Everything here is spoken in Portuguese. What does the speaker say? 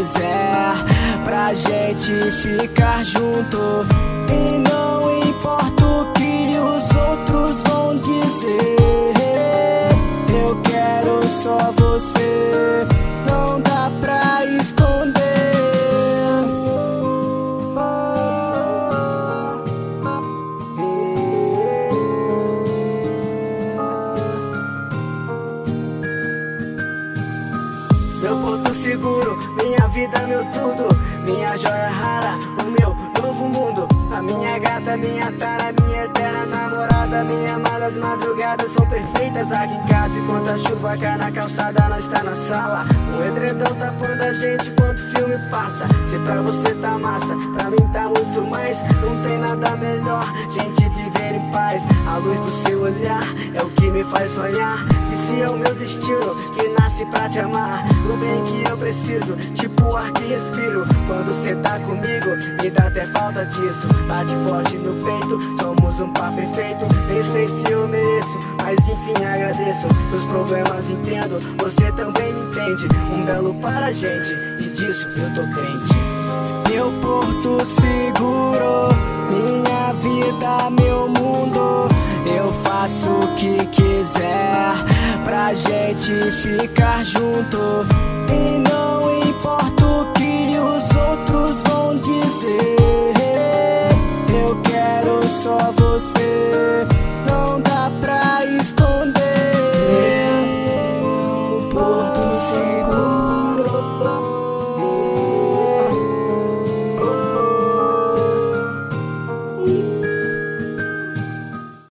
quiser, pra gente ficar junto. E não importa o que os outros vão dizer, eu quero só você, não dá pra esconder. Meu porto seguro, minha vida, meu tudo, minha joia rara, o meu novo mundo. A minha gata, minha tara, minha eterna namorada, minha amada. As madrugadas são perfeitas aqui em casa. Enquanto a chuva cai na calçada, nós tá na sala. Um edredom tapando a gente enquanto o filme passa. Se pra você tá massa, pra mim tá muito mais. Não tem nada melhor, gente, viver em paz. A luz do seu olhar é o que me faz sonhar que se é o meu destino, que nasce pra te amar. O bem que eu preciso, tipo o ar que respiro. Quando cê tá comigo, me dá até falta disso. Bate forte no peito, somos um par perfeito. Nem sei se eu mereço, mas enfim agradeço. Seus problemas entendo, você também me entende. Um belo para a gente, e disso eu tô crente. Meu porto seguro, minha vida, meu mundo. Eu faço o que quiser, pra gente ficar junto.